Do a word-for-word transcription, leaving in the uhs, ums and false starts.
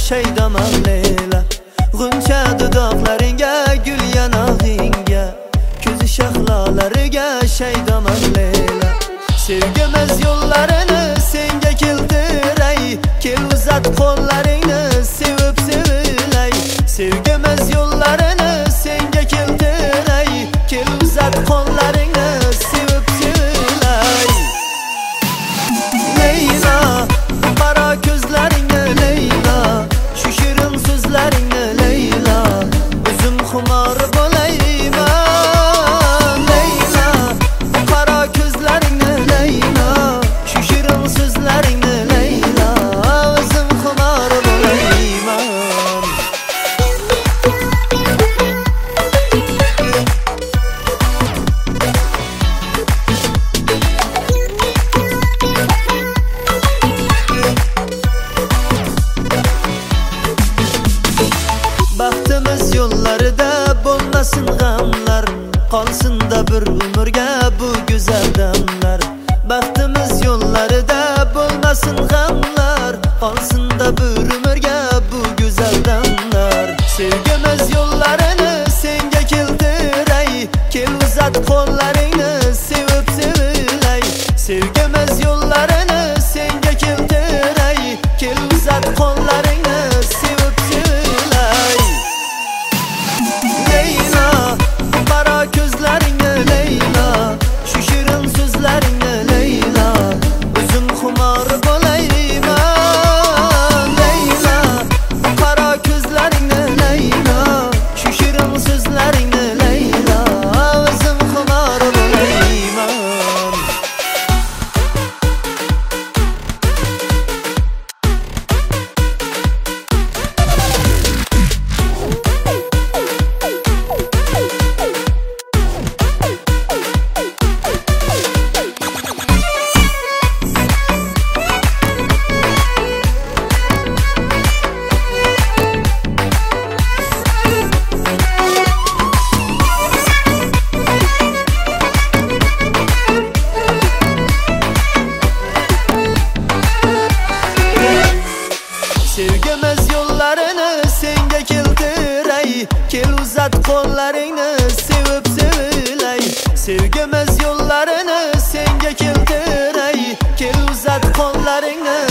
shaydaman Leyla. G'uncha dudoqlaringga, gul yanog'ingga, ko'zi shahlalariga shaydaman Leyla. Sevgimiz yo'llarini senga keltiray, kel uzat qo'llaringni sevib sevilay. Sevgimiz yo'llarini senga keltiray, kel uzat qo'llaringni sevib sevilay. Leyla, qara ko'zlaringni Leyla, shu shirin so'zlaringni Leyla, o'zim xumor bo'layman. Leyla, qara ko'zlaringni Leyla, shu shirin so'zlaringni Leyla, o'zim xumor bo'layman. Baxtimiz yo'llarida bo'lmasin g'amlar, qolsin-da bir umrga bu go'zal damlar. Baxtimiz yo'llarida bo'lmasin g'amlar, qolsin-da bir umrga bu go'zal damlar. Sevgimiz yo'llarini senga keltiray, kel uzat qo'llaringni sevib sevilay. Sevgimiz yo'llarini senga keltiray, kel uzat qo'llaringni sevib sevilay. Leyla, qara ko'zlaringni Leyla, shu shirin so'zlaringni Leyla, o'zim xumor bo'layman. Leyla, qara ko'zlaringni Leyla, shu shirin so'zlaringni Leyla, o'zim xumor bo'layman. Sevgimiz yo'llarini senga keltiray, kel uzat qo'llaringni sevib sevilay. Sevgimiz yo'llarini senga keltiray, kel uzat qo'llaringni